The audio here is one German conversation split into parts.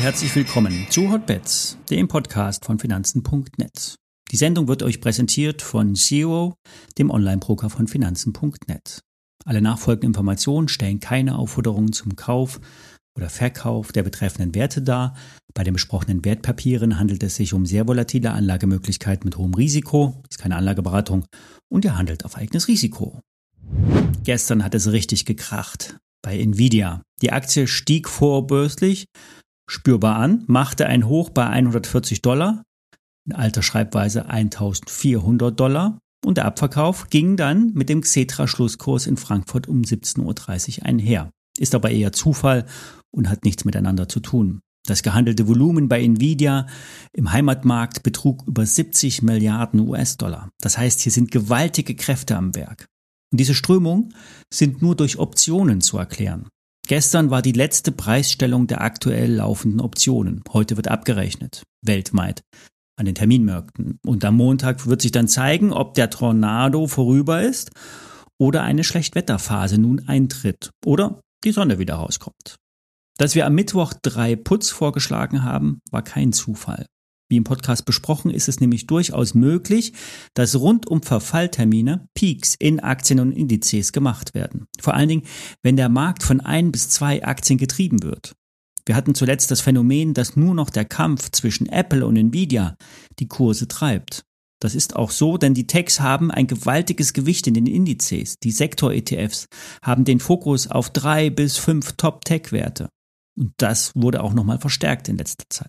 herzlich willkommen zu Hotbets, dem Podcast von Finanzen.net. Die Sendung wird euch präsentiert von Zero, dem Online-Broker von Finanzen.net. Alle nachfolgenden Informationen stellen keine Aufforderungen zum Kauf oder Verkauf der betreffenden Werte dar. Bei den besprochenen Wertpapieren handelt es sich um sehr volatile Anlagemöglichkeiten mit hohem Risiko, ist keine Anlageberatung und ihr handelt auf eigenes Risiko. Gestern hat es richtig gekracht bei Nvidia. Die Aktie stieg vorbörslich spürbar an, machte ein Hoch bei $140, in alter Schreibweise $1.400 und der Abverkauf ging dann mit dem Xetra-Schlusskurs in Frankfurt um 17.30 Uhr einher. Ist aber eher Zufall und hat nichts miteinander zu tun. Das gehandelte Volumen bei Nvidia im Heimatmarkt betrug über 70 Milliarden US-Dollar. Das heißt, hier sind gewaltige Kräfte am Werk. Und diese Strömungen sind nur durch Optionen zu erklären. Gestern war die letzte Preisstellung der aktuell laufenden Optionen. Heute wird abgerechnet, weltweit, an den Terminmärkten. Und am Montag wird sich dann zeigen, ob der Tornado vorüber ist oder eine Schlechtwetterphase nun eintritt oder die Sonne wieder rauskommt. Dass wir am Mittwoch 3 Puts vorgeschlagen haben, war kein Zufall. Wie im Podcast besprochen, ist es nämlich durchaus möglich, dass rund um Verfalltermine Peaks in Aktien und Indizes gemacht werden. Vor allen Dingen, wenn der Markt von 1 bis 2 Aktien getrieben wird. Wir hatten zuletzt das Phänomen, dass nur noch der Kampf zwischen Apple und Nvidia die Kurse treibt. Das ist auch so, denn die Techs haben ein gewaltiges Gewicht in den Indizes. Die Sektor-ETFs haben den Fokus auf 3 bis 5 Top-Tech-Werte. Und das wurde auch nochmal verstärkt in letzter Zeit.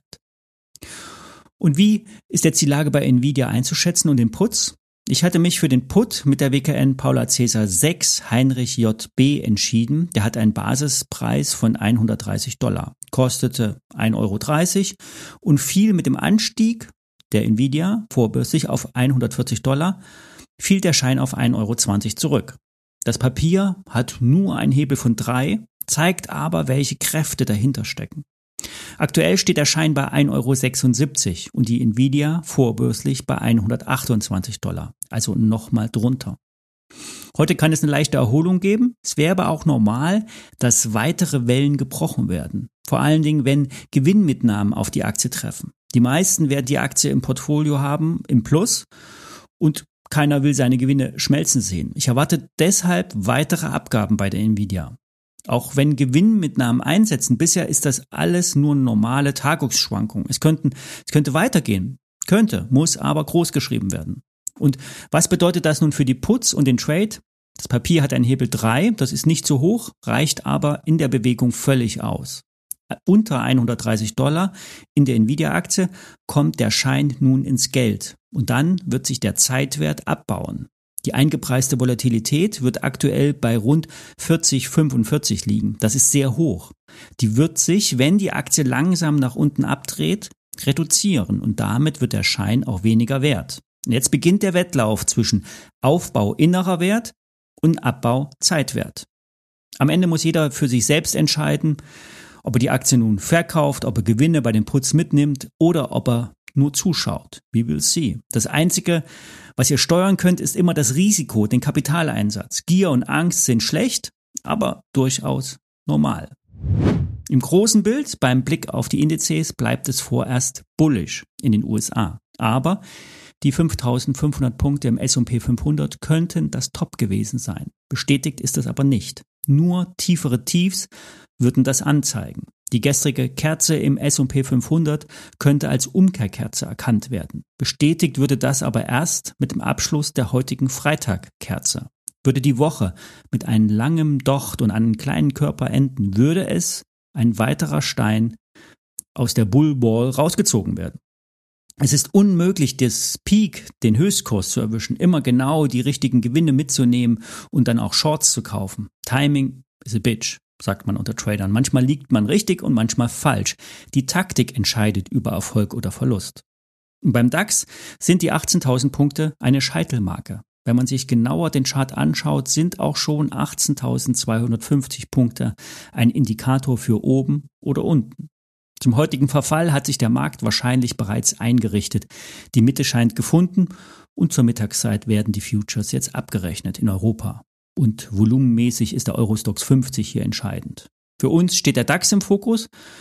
Und wie ist jetzt die Lage bei Nvidia einzuschätzen und den Puts? Ich hatte mich für den Put mit der WKN Paula Cäsar 6 Heinrich JB entschieden. Der hat einen Basispreis von $130, kostete €1,30 und fiel mit dem Anstieg der Nvidia vorbörslich auf $140, fiel der Schein auf €1,20 zurück. Das Papier hat nur einen Hebel von 3, zeigt aber, welche Kräfte dahinter stecken. Aktuell steht der Schein bei €1,76 und die Nvidia vorbörslich bei $128, also nochmal drunter. Heute kann es eine leichte Erholung geben. Es wäre aber auch normal, dass weitere Wellen gebrochen werden. Vor allen Dingen, wenn Gewinnmitnahmen auf die Aktie treffen. Die meisten werden die Aktie im Portfolio haben, im Plus, und keiner will seine Gewinne schmelzen sehen. Ich erwarte deshalb weitere Abgaben bei der Nvidia. Auch wenn Gewinnmitnahmen einsetzen, bisher ist das alles nur normale Tagungsschwankungen. Es könnte weitergehen. Muss aber groß geschrieben werden. Und was bedeutet das nun für die Puts und den Trade? Das Papier hat einen Hebel 3, das ist nicht so hoch, reicht aber in der Bewegung völlig aus. Unter $130 in der Nvidia-Aktie kommt der Schein nun ins Geld und dann wird sich der Zeitwert abbauen. Die eingepreiste Volatilität wird aktuell bei rund 40,45 liegen. Das ist sehr hoch. Die wird sich, wenn die Aktie langsam nach unten abdreht, reduzieren und damit wird der Schein auch weniger wert. Und jetzt beginnt der Wettlauf zwischen Aufbau innerer Wert und Abbau Zeitwert. Am Ende muss jeder für sich selbst entscheiden, ob er die Aktie nun verkauft, ob er Gewinne bei den Puts mitnimmt oder ob er nur zuschaut. We will see. Das Einzige, was ihr steuern könnt, ist immer das Risiko, den Kapitaleinsatz. Gier und Angst sind schlecht, aber durchaus normal. Im großen Bild, beim Blick auf die Indizes, bleibt es vorerst bullish in den USA. Aber die 5.500 Punkte im S&P 500 könnten das Top gewesen sein. Bestätigt ist das aber nicht. Nur tiefere Tiefs würden das anzeigen. Die gestrige Kerze im S&P 500 könnte als Umkehrkerze erkannt werden. Bestätigt würde das aber erst mit dem Abschluss der heutigen Freitagkerze. Würde die Woche mit einem langen Docht und einem kleinen Körper enden, würde es ein weiterer Stein aus der Bullball rausgezogen werden. Es ist unmöglich, das Peak, den Höchstkurs zu erwischen, immer genau die richtigen Gewinne mitzunehmen und dann auch Shorts zu kaufen. Timing is a bitch, sagt man unter Tradern. Manchmal liegt man richtig und manchmal falsch. Die Taktik entscheidet über Erfolg oder Verlust. Und beim DAX sind die 18.000 Punkte eine Scheitelmarke. Wenn man sich genauer den Chart anschaut, sind auch schon 18.250 Punkte ein Indikator für oben oder unten. Zum heutigen Verfall hat sich der Markt wahrscheinlich bereits eingerichtet. Die Mitte scheint gefunden und zur Mittagszeit werden die Futures jetzt abgerechnet in Europa. Und volumenmäßig ist der Eurostoxx 50 hier entscheidend. Für uns steht der DAX im Fokus.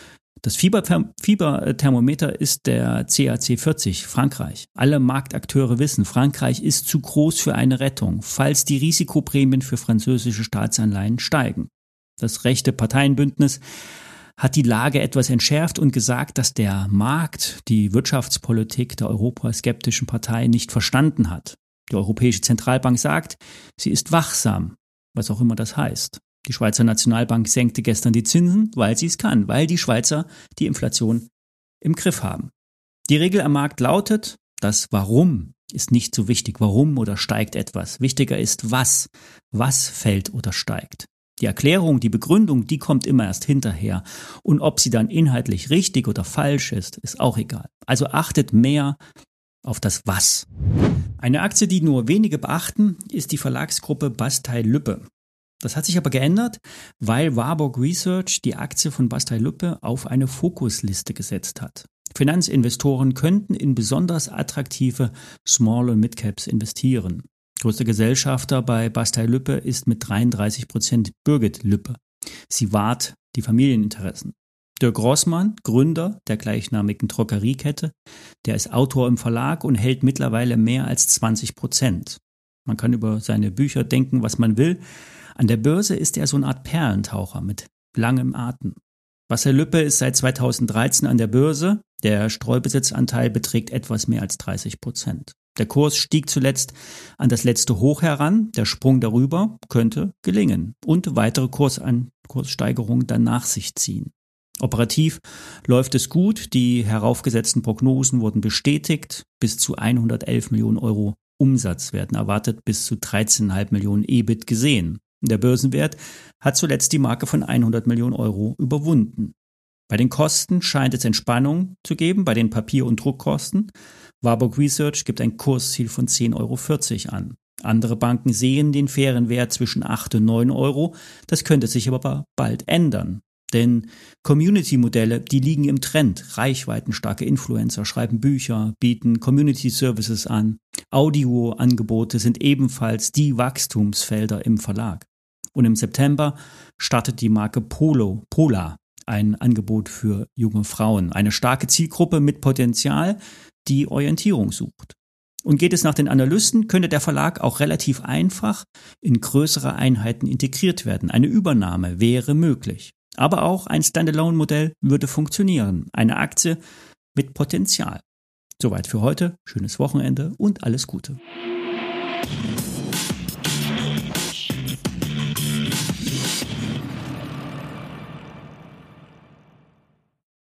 Das Fieberthermometer ist der CAC 40, Frankreich. Alle Marktakteure wissen, Frankreich ist zu groß für eine Rettung, falls die Risikoprämien für französische Staatsanleihen steigen. Das rechte Parteienbündnis hat die Lage etwas entschärft und gesagt, dass der Markt die Wirtschaftspolitik der europaskeptischen Partei nicht verstanden hat. Die Europäische Zentralbank sagt, sie ist wachsam, was auch immer das heißt. Die Schweizer Nationalbank senkte gestern die Zinsen, weil sie es kann, weil die Schweizer die Inflation im Griff haben. Die Regel am Markt lautet, das Warum ist nicht so wichtig. Warum oder steigt etwas? Wichtiger ist was. Was fällt oder steigt? Die Erklärung, die Begründung, die kommt immer erst hinterher. Und ob sie dann inhaltlich richtig oder falsch ist auch egal. Also achtet mehr auf das Was. Eine Aktie, die nur wenige beachten, ist die Verlagsgruppe Bastei-Lübbe. Das hat sich aber geändert, weil Warburg Research die Aktie von Bastei-Lübbe auf eine Fokusliste gesetzt hat. Finanzinvestoren könnten in besonders attraktive Small- und Mid-Caps investieren. Größter Gesellschafter bei Bastei-Lübbe ist mit 33% Birgit Lübbe. Sie wahrt die Familieninteressen. Dirk Rossmann, Gründer der gleichnamigen Drogeriekette, der ist Autor im Verlag und hält mittlerweile mehr als 20%. Man kann über seine Bücher denken, was man will. An der Börse ist er so eine Art Perlentaucher mit langem Atem. Bastei-Lübbe ist seit 2013 an der Börse. Der Streubesitzanteil beträgt etwas mehr als 30%. Der Kurs stieg zuletzt an das letzte Hoch heran. Der Sprung darüber könnte gelingen und weitere Kurssteigerungen dann nach sich ziehen. Operativ läuft es gut. Die heraufgesetzten Prognosen wurden bestätigt. Bis zu 111 Millionen Euro Umsatz werden erwartet, bis zu 13,5 Millionen EBIT gesehen. Der Börsenwert hat zuletzt die Marke von 100 Millionen Euro überwunden. Bei den Kosten scheint es Entspannung zu geben, bei den Papier- und Druckkosten. Warburg Research gibt ein Kursziel von 10,40 Euro an. Andere Banken sehen den fairen Wert zwischen 8 und 9 Euro. Das könnte sich aber bald ändern. Denn Community-Modelle, die liegen im Trend. Reichweitenstarke Influencer schreiben Bücher, bieten Community-Services an. Audioangebote sind ebenfalls die Wachstumsfelder im Verlag. Und im September startet die Marke Polar, ein Angebot für junge Frauen. Eine starke Zielgruppe mit Potenzial, die Orientierung sucht. Und geht es nach den Analysten, könnte der Verlag auch relativ einfach in größere Einheiten integriert werden. Eine Übernahme wäre möglich. Aber auch ein Standalone-Modell würde funktionieren. Eine Aktie mit Potenzial. Soweit für heute. Schönes Wochenende und alles Gute.